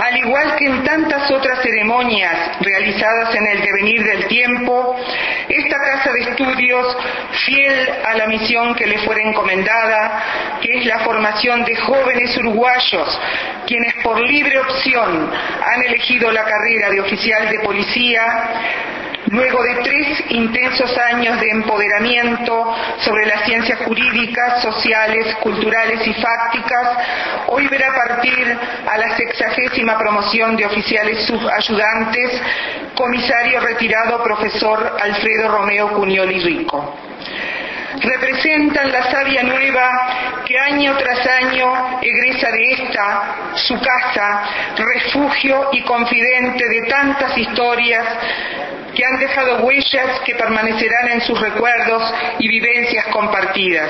Al igual que en tantas otras ceremonias realizadas en el devenir del tiempo, esta casa de estudios, fiel a la misión que le fuera encomendada, que es la formación de jóvenes uruguayos, quienes por libre opción han elegido la carrera de oficial de policía, luego de 3 intensos años de empoderamiento sobre las ciencias jurídicas, sociales, culturales y fácticas, hoy verá partir a la 60ª promoción de oficiales subayudantes, comisario retirado profesor Alfredo Romeo Cunioli Rico. Representan la savia nueva que año tras año egresa de esta, su casa, refugio y confidente de tantas historias que han dejado huellas que permanecerán en sus recuerdos y vivencias compartidas.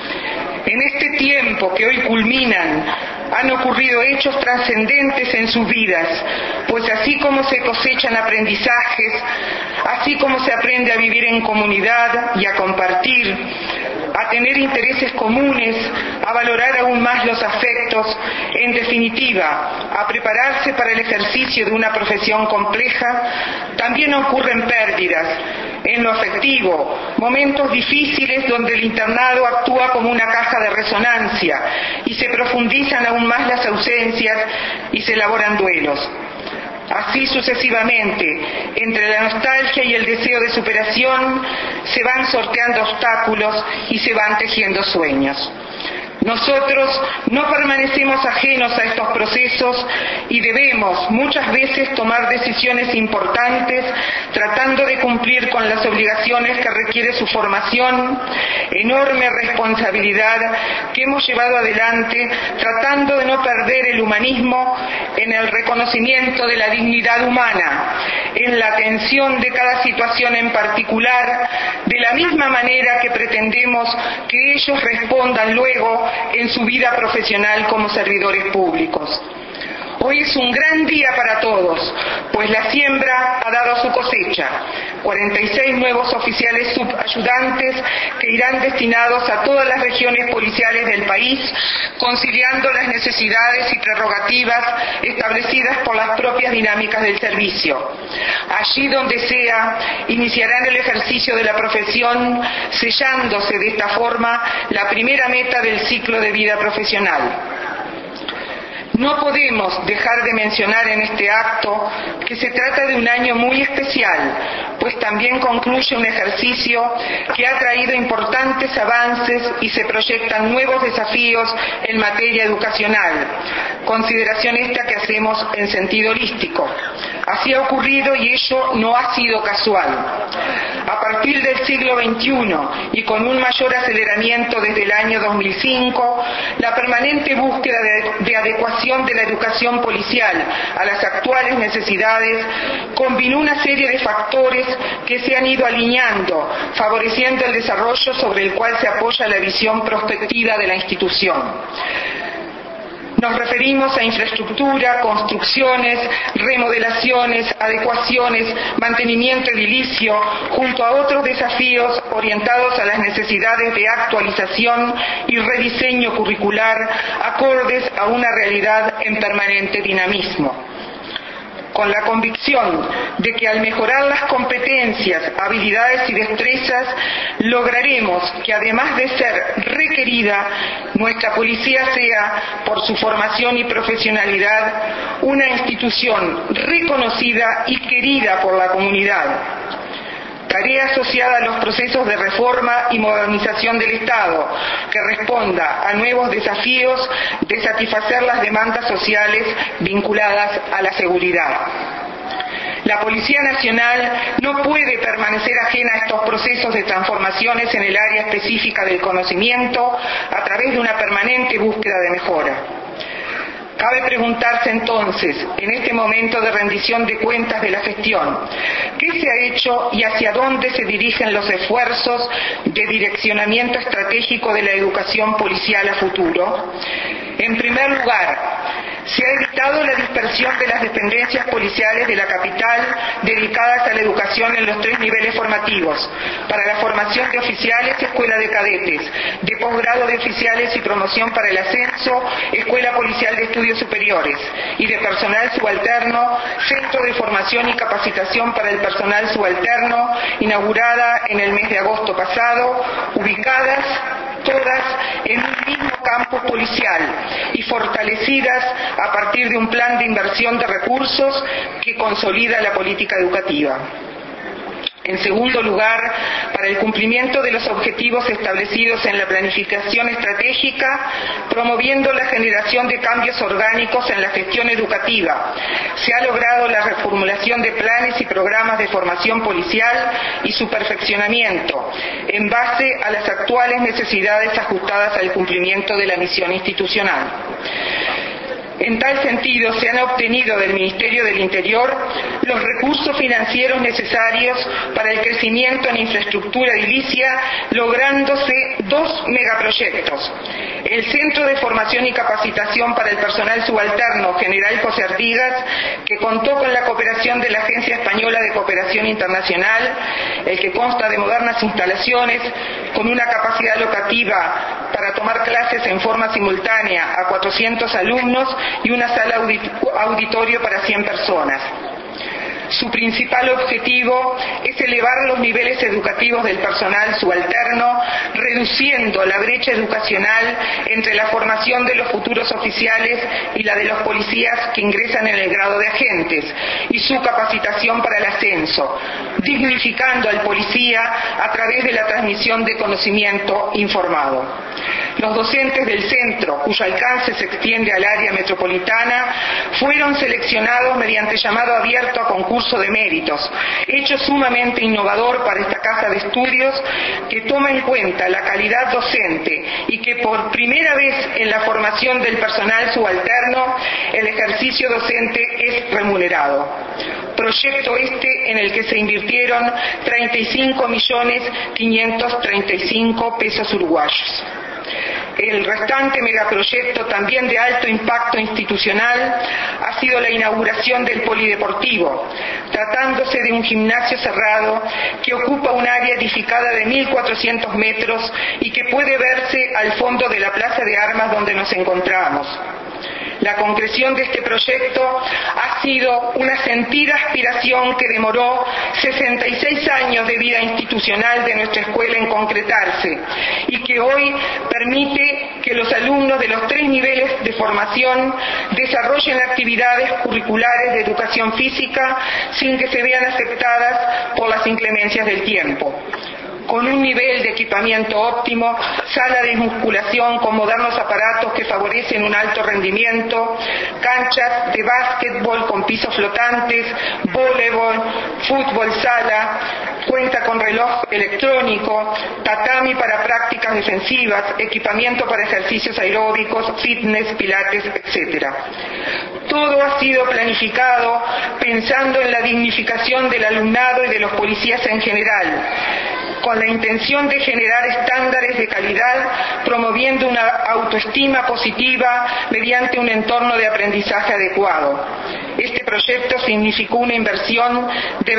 En este tiempo que hoy culminan, han ocurrido hechos trascendentes en sus vidas, pues así como se cosechan aprendizajes, así como se aprende a vivir en comunidad y a compartir, a tener intereses comunes, a valorar aún más los afectos, en definitiva, a prepararse para el ejercicio de una profesión compleja, también ocurren pérdidas, en lo afectivo, momentos difíciles donde el internado actúa como una caja de resonancia y se profundizan aún más las ausencias y se elaboran duelos. Así sucesivamente, entre la nostalgia y el deseo de superación, se van sorteando obstáculos y se van tejiendo sueños. Nosotros no permanecemos ajenos a estos procesos y debemos muchas veces tomar decisiones importantes tratando de cumplir con las obligaciones que requiere su formación, enorme responsabilidad que hemos llevado adelante tratando de no perder el humanismo en el reconocimiento de la dignidad humana, en la atención de cada situación en particular, de la misma manera que pretendemos que ellos respondan luego en su vida profesional como servidores públicos. Hoy es un gran día para todos, pues la siembra ha dado su cosecha. 46 nuevos oficiales subayudantes que irán destinados a todas las regiones policiales del país, conciliando las necesidades y prerrogativas establecidas por las propias dinámicas del servicio. Allí donde sea, iniciarán el ejercicio de la profesión, sellándose de esta forma la primera meta del ciclo de vida profesional. No podemos dejar de mencionar en este acto que se trata de un año muy especial, pues también concluye un ejercicio que ha traído importantes avances y se proyectan nuevos desafíos en materia educacional, consideración esta que hacemos en sentido holístico. Así ha ocurrido y ello no ha sido casual. A partir del siglo XXI y con un mayor aceleramiento desde el año 2005, la permanente búsqueda de adecuación de la educación policial a las actuales necesidades combinó una serie de factores que se han ido alineando, favoreciendo el desarrollo sobre el cual se apoya la visión prospectiva de la institución. Nos referimos a infraestructura, construcciones, remodelaciones, adecuaciones, mantenimiento edilicio, junto a otros desafíos orientados a las necesidades de actualización y rediseño curricular acordes a una realidad en permanente dinamismo. Con la convicción de que al mejorar las competencias, habilidades y destrezas, lograremos que además de ser requerida, nuestra policía sea, por su formación y profesionalidad, una institución reconocida y querida por la comunidad. Tarea asociada a los procesos de reforma y modernización del Estado, que responda a nuevos desafíos de satisfacer las demandas sociales vinculadas a la seguridad. La Policía Nacional no puede permanecer ajena a estos procesos de transformaciones en el área específica del conocimiento a través de una permanente búsqueda de mejora. Cabe preguntarse entonces, en este momento de rendición de cuentas de la gestión, ¿qué se ha hecho y hacia dónde se dirigen los esfuerzos de direccionamiento estratégico de la educación policial a futuro? En primer lugar, Se ha evitado la dispersión de las dependencias policiales de la capital dedicadas a la educación en los 3 niveles formativos: para la formación de oficiales, escuela de cadetes; de posgrado de oficiales y promoción para el ascenso, escuela policial de estudios superiores; y de personal subalterno, centro de formación y capacitación para el personal subalterno, inaugurada en el mes de agosto pasado, ubicadas todas en un mismo campus policial y fortalecidas a partir de un plan de inversión de recursos que consolida la política educativa. En segundo lugar, para el cumplimiento de los objetivos establecidos en la planificación estratégica, promoviendo la generación de cambios orgánicos en la gestión educativa, se ha logrado la reformulación de planes y programas de formación policial y su perfeccionamiento, en base a las actuales necesidades ajustadas al cumplimiento de la misión institucional. En tal sentido, se han obtenido del Ministerio del Interior los recursos financieros necesarios para el crecimiento en infraestructura edilicia, lográndose 2 megaproyectos: el Centro de Formación y Capacitación para el Personal Subalterno General José Artigas, que contó con la cooperación de la Agencia Española de Cooperación Internacional, el que consta de modernas instalaciones, con una capacidad locativa para tomar clases en forma simultánea a 400 alumnos y una sala auditorio para 100 personas. Su principal objetivo es elevar los niveles educativos del personal subalterno, reduciendo la brecha educacional entre la formación de los futuros oficiales y la de los policías que ingresan en el grado de agentes, y su capacitación para el ascenso, dignificando al policía a través de la transmisión de conocimiento informado. Los docentes del centro, cuyo alcance se extiende al área metropolitana, fueron seleccionados mediante llamado abierto a concurso de méritos, hecho sumamente innovador para esta casa de estudios, que toma en cuenta la calidad docente y que por primera vez en la formación del personal subalterno el ejercicio docente es remunerado. Proyecto este en el que se invirtieron 35.535.000 pesos uruguayos. El restante megaproyecto, también de alto impacto institucional, ha sido la inauguración del polideportivo, tratándose de un gimnasio cerrado que ocupa un área edificada de 1.400 metros y que puede verse al fondo de la Plaza de Armas donde nos encontramos. La concreción de este proyecto ha sido una sentida aspiración que demoró 66 años de vida institucional de nuestra escuela en concretarse, y que hoy permite que los alumnos de los 3 niveles de formación desarrollen actividades curriculares de educación física sin que se vean afectadas por las inclemencias del tiempo. Con un nivel de equipamiento óptimo, sala de musculación con modernos aparatos que favorecen un alto rendimiento, canchas de básquetbol con pisos flotantes, voleibol, fútbol sala, cuenta con reloj electrónico, tatami para prácticas defensivas, equipamiento para ejercicios aeróbicos, fitness, pilates, etc. Todo ha sido planificado pensando en la dignificación del alumnado y de los policías en general, con la intención de generar estándares de calidad, promoviendo una autoestima positiva mediante un entorno de aprendizaje adecuado. Este proyecto significó una inversión de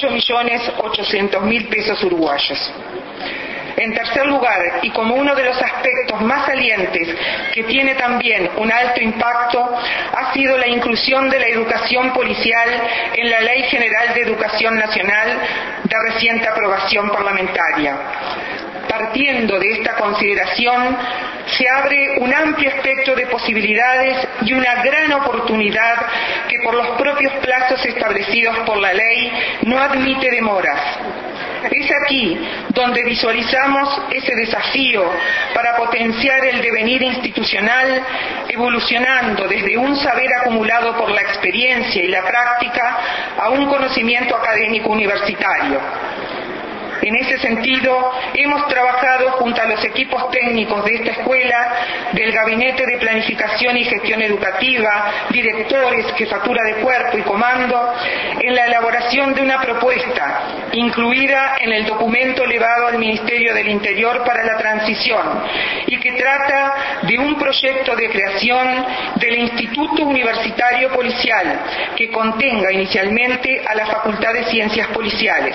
28.800.000 pesos uruguayos. En tercer lugar, y como uno de los aspectos más salientes que tiene también un alto impacto, ha sido la inclusión de la educación policial en la Ley General de Educación Nacional de reciente aprobación parlamentaria. Partiendo de esta consideración, se abre un amplio espectro de posibilidades y una gran oportunidad que por los propios plazos establecidos por la ley no admite demoras. Es aquí donde visualizamos ese desafío para potenciar el devenir institucional, evolucionando desde un saber acumulado por la experiencia y la práctica a un conocimiento académico universitario. En ese sentido, hemos trabajado junto a los equipos técnicos de esta escuela, del Gabinete de Planificación y Gestión Educativa, directores, jefatura de cuerpo y comando, en la elaboración de una propuesta incluida en el documento elevado al Ministerio del Interior para la transición y que trata de un proyecto de creación del Instituto Universitario Policial que contenga inicialmente a la Facultad de Ciencias Policiales.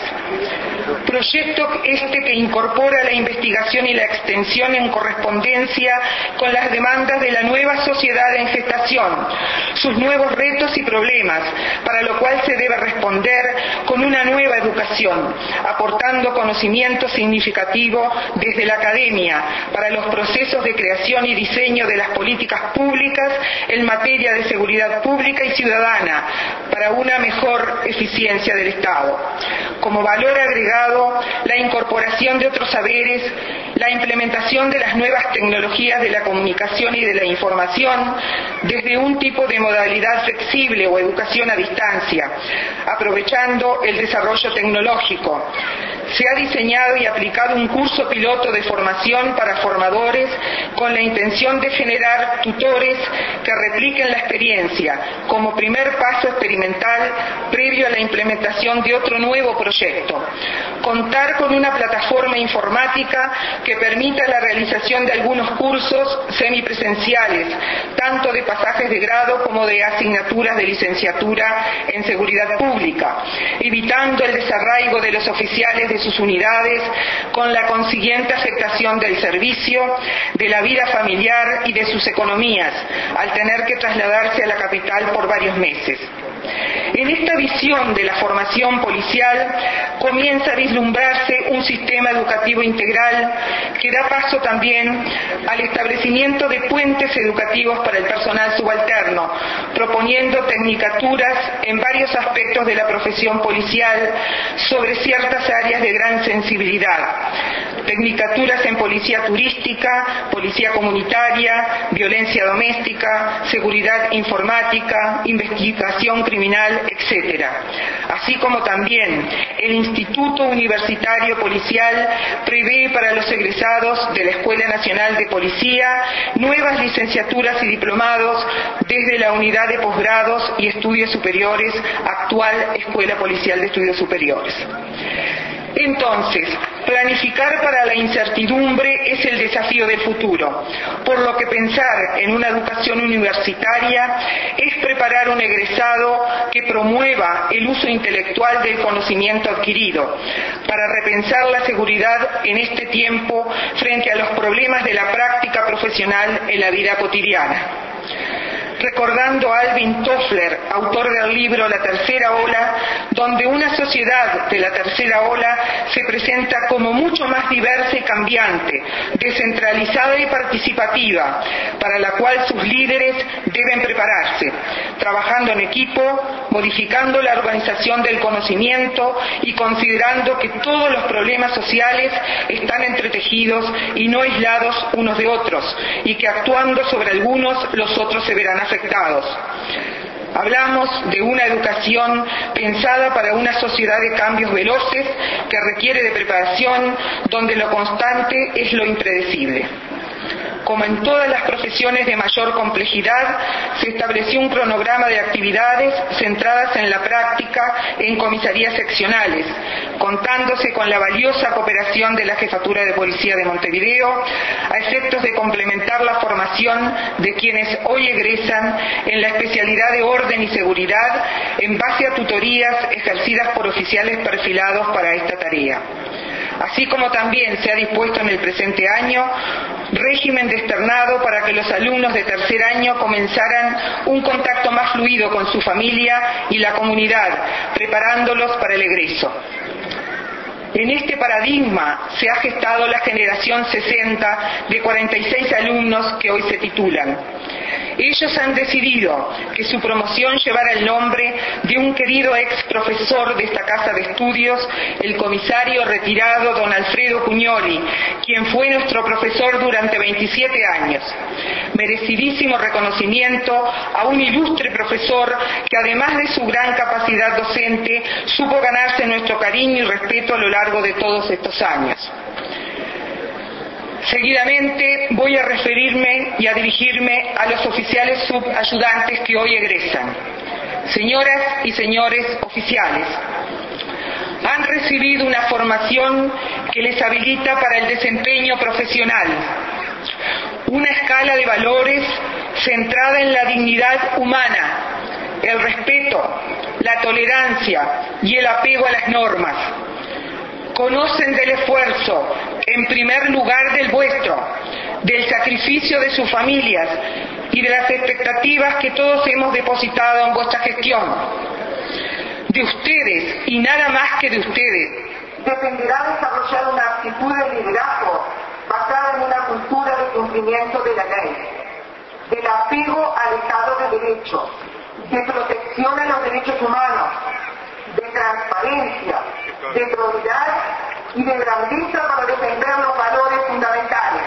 Proyecto este que incorpora la investigación y la extensión en correspondencia con las demandas de la nueva sociedad en gestación, sus nuevos retos y problemas, para lo cual se debe responder con una nueva educación, aportando conocimiento significativo desde la academia para los procesos de creación y diseño de las políticas públicas en materia de seguridad pública y ciudadana, para una mejor eficiencia del Estado. Como valor agregado, la incorporación de otros saberes, la implementación de las nuevas tecnologías de la comunicación y de la información desde un tipo de modalidad flexible o educación a distancia, aprovechando el desarrollo tecnológico. Se ha diseñado y aplicado un curso piloto de formación para formadores con la intención de generar tutores que repliquen la experiencia como primer paso experimental previo a la implementación de otro nuevo proyecto. Contar con una plataforma informática que permita la realización de algunos cursos semipresenciales, tanto de pasajes de grado como de asignaturas de licenciatura en seguridad pública, evitando el desarraigo de los oficiales de sus unidades con la consiguiente afectación del servicio, de la vida familiar y de sus economías, al tener que trasladarse a la capital por varios meses. En esta visión de la formación policial comienza a vislumbrarse un sistema educativo integral que da paso también al establecimiento de puentes educativos para el personal subalterno, proponiendo tecnicaturas en varios aspectos de la profesión policial sobre ciertas áreas de gran sensibilidad. Tecnicaturas en policía turística, policía comunitaria, violencia doméstica, seguridad informática, investigación criminal, etc. Así como también el Instituto Universitario Policial prevé para los egresados de la Escuela Nacional de Policía nuevas licenciaturas y diplomados desde la unidad de posgrados y estudios superiores, actual Escuela Policial de Estudios Superiores. Entonces, planificar para la incertidumbre es el desafío del futuro, por lo que pensar en una educación universitaria es preparar un egresado que promueva el uso intelectual del conocimiento adquirido, para repensar la seguridad en este tiempo frente a los problemas de la práctica profesional en la vida cotidiana. Recordando a Alvin Toffler, autor del libro La Tercera Ola, donde una sociedad de la tercera ola se presenta como mucho más diversa y cambiante, descentralizada y participativa, para la cual sus líderes deben prepararse, trabajando en equipo, modificando la organización del conocimiento y considerando que todos los problemas sociales están entretejidos y no aislados unos de otros, y que actuando sobre algunos, los otros se verán afectados. Hablamos de una educación pensada para una sociedad de cambios veloces que requiere de preparación, donde lo constante es lo impredecible. Como en todas las profesiones de mayor complejidad, se estableció un cronograma de actividades centradas en la práctica en comisarías seccionales, contándose con la valiosa cooperación de la Jefatura de Policía de Montevideo, a efectos de complementar la formación de quienes hoy egresan en la especialidad de orden y seguridad en base a tutorías ejercidas por oficiales perfilados para esta tarea. Así como también se ha dispuesto en el presente año régimen de externado para que los alumnos de tercer año comenzaran un contacto más fluido con su familia y la comunidad, preparándolos para el egreso. En este paradigma se ha gestado la generación 60 de 46 alumnos que hoy se titulan. Ellos han decidido que su promoción llevara el nombre de un querido ex profesor de esta casa de estudios, el comisario retirado don Alfredo Cugnoli, quien fue nuestro profesor durante 27 años. Merecidísimo reconocimiento a un ilustre profesor que, además de su gran capacidad docente, supo ganarse nuestro cariño y respeto a lo largo de todos estos años. Seguidamente voy a referirme y a dirigirme a los oficiales subayudantes que hoy egresan. Señoras y señores oficiales, han recibido una formación que les habilita para el desempeño profesional, una escala de valores centrada en la dignidad humana, el respeto, la tolerancia y el apego a las normas. Conocen del esfuerzo, en primer lugar del vuestro, del sacrificio de sus familias y de las expectativas que todos hemos depositado en vuestra gestión. De ustedes, y nada más que de ustedes, dependerá desarrollar una actitud de liderazgo basada en una cultura de cumplimiento de la ley, del apego al Estado de Derecho, de protección a los derechos humanos, de transparencia, de probidad y de grandeza para defender los valores fundamentales.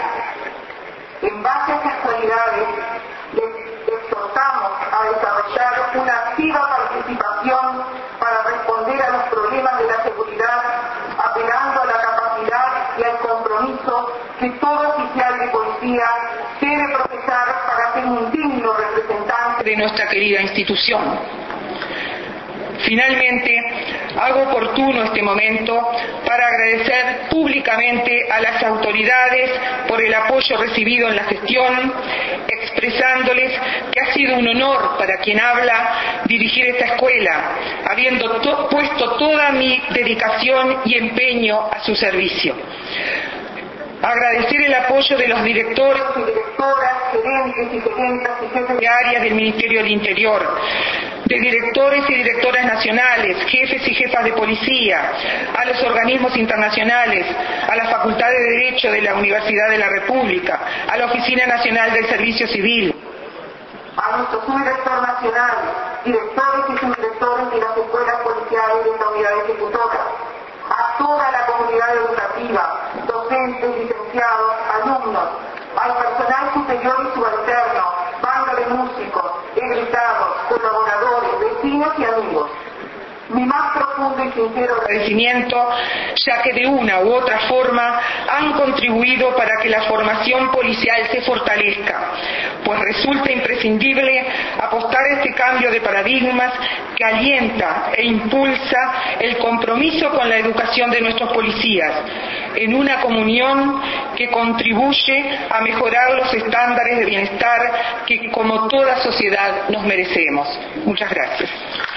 En base a estas cualidades, les exhortamos a desarrollar una activa participación para responder a los problemas de la seguridad, apelando a la capacidad y al compromiso que todo oficial de policía debe profesar para ser un digno representante de nuestra querida institución. Finalmente, hago oportuno este momento para agradecer públicamente a las autoridades por el apoyo recibido en la gestión, expresándoles que ha sido un honor para quien habla dirigir esta escuela, habiendo puesto toda mi dedicación y empeño a su servicio. Agradecer el apoyo de los directores y directoras, gerentes y gerentas y jefes de áreas del Ministerio del Interior, de directores y directoras nacionales, jefes y jefas de policía, a los organismos internacionales, a la Facultad de Derecho de la Universidad de la República, a la Oficina Nacional del Servicio Civil, a nuestro subdirector nacional, directores y subdirectores de las escuelas policiales de esta unidad ejecutora, a toda la comunidad educativa, docentes, licenciados, alumnos, al personal superior y subalterno, banda de músicos, egresados, colaboradores, vecinos y amigos. Mi más profundo y sincero agradecimiento, ya que de una u otra forma han contribuido para que la formación policial se fortalezca, pues resulta imprescindible apostar a este cambio de paradigmas que alienta e impulsa el compromiso con la educación de nuestros policías, en una comunión que contribuye a mejorar los estándares de bienestar que, como toda sociedad, nos merecemos. Muchas gracias.